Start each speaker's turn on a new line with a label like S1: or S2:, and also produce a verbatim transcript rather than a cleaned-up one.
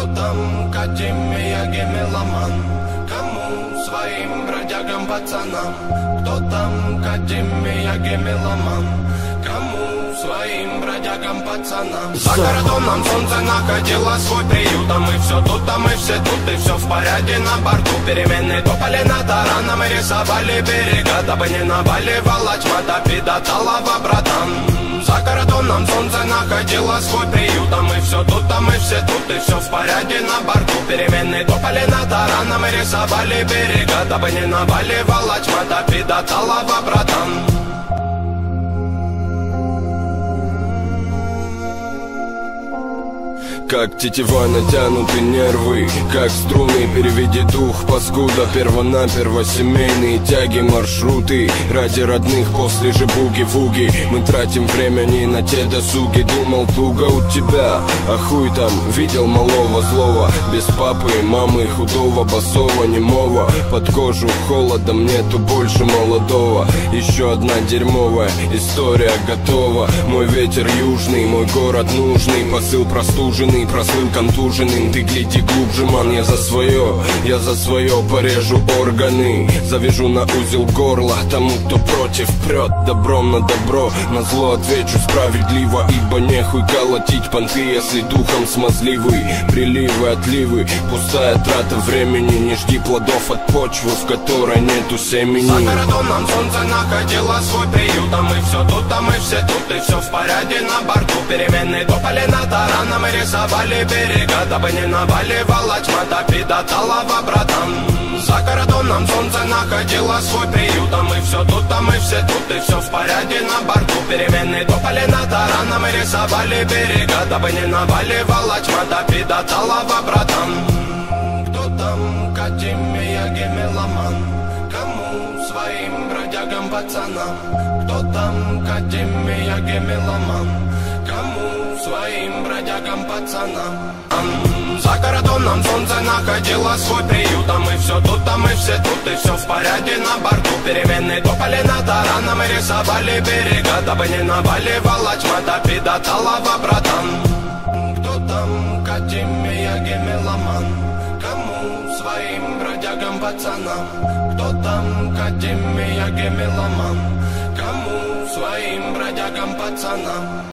S1: там Академия Гемеломан? Кому своим бродягам пацанам? Кто там Академия Гемеломан? Кому своим бродягам пацанам? За кордоном солнце находило свой приют, а мы все тут, а мы все тут, и все в порядке на борту. Перемены топали над тараном и рисовали берега, дабы не наваливала тьма, топи до талого, братан. За кордоном солнце находило свой приют, а мы все тут, а мы все тут, и все в порядке на борту. Перемены топали над тараном и рисовали берега, дабы не наваливала тьма, топи до талого, братан.
S2: Как тетива натянуты нервы, как струны, переведи дух, паскуда. Первонаперво семейные тяги, маршруты ради родных после же буги-вуги. Мы тратим время не на те досуги. Думал, туго у тебя, а хуй там, видел малого злого. Без папы, мамы, худого, босого, немого. Под кожу холодом нету больше молодого. Еще одна дерьмовая история готова. Мой ветер южный, мой город нужный, посыл простуженный, прослыл контуженным. Ты гляди глубже, ман, я за свое, я за свое порежу органы. Завяжу на узел горла тому, кто против прет. Добром на добро, на зло отвечу справедливо. Ибо нехуй колотить понты, если духом смазливый. Приливы, отливы, пустая трата времени. Не жди плодов от почвы, в которой нету семени.
S1: За кордоном солнце находило свой приют, а мы все тут, а мы все тут, и все в порядке на борту. Перемены топали над тараном и рисовали берега, дабы не наваливала тьма, топи до талого, братан. За кордоном солнце находило свой приют, а мы все тут, а мы все тут, и все в порядке на борту. Перемены топали над тараном и рисовали берега, дабы не наваливала тьма, топи до талого, братан. Кто там Академия Гемеломан? Кому своим бродягам пацанам? Кто там Академия Гемеломан? Кому своим бродягам пацанам? За кордоном солнце находило свой приют, а мы все тут, а мы все тут, и все в порядке на борту. Перемены топали над тараном и рисовали берега, дабы не наваливала тьма, топи до талого, братан. Кто там Академия Гемеломан? Кому своим бродягам пацанам? Кто там Академия Гемеломан? Кому своим бродягам пацанам?